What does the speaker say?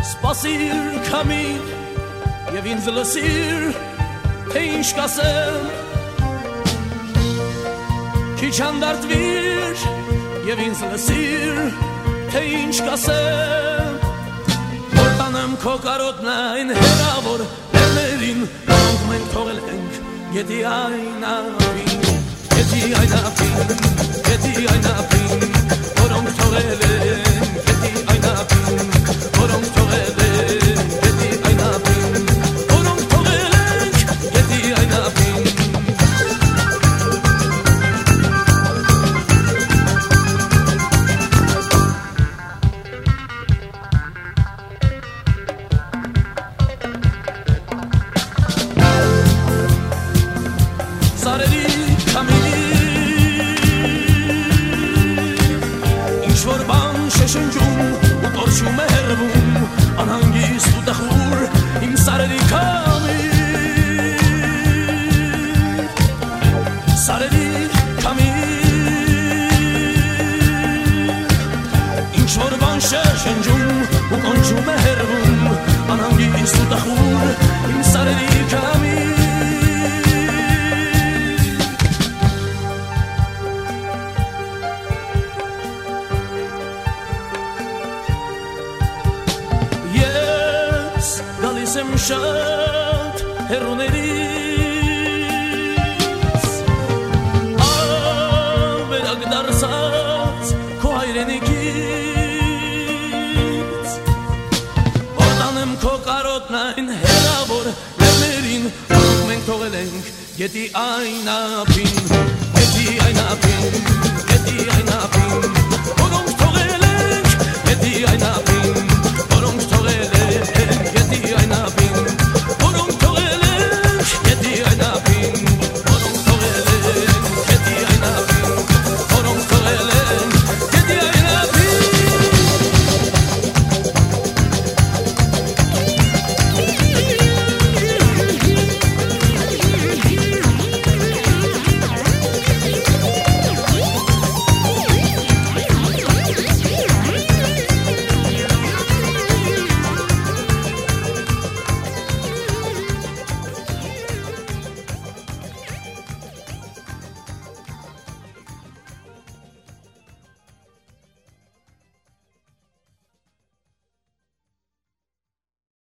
Սպասիր քամին եւ ինձ լսիր թե ինչ կասեմ Քիչ անդարտվիր եւ ինձ լսիր թե ինչ կասեմ Որ տանեմ քո կարոտն այն հեռավոր լեռներին Որոնք մենք թողել ենք գետի այն ափին Գետի այն ափին Գետի այն ափին Որոնք թողել ենք գետի այն ափին Որոնք թողել ենք գետի այն ափին Որոնք թողել ենք գետի այն ափին Սարերի քամին Ինչ-որ բան շշնջում ու կորչում է հեռվում Անհանգիստ ու տխուր իմ սարերի քամին Սարերի քամին Ինչ-որ բան շշնջում ու կորչում է հեռվում Անհանգիստ ու տխուր իմ սարերի քամին Եմ շատ հեռուներից Ավերակ դարձած քո հայրենիքից Որ տանեմ քո կարոտն այն հեռավոր լեռներին Որոնք մենք թողել ենք գետի այն ափին Գետի այն ափին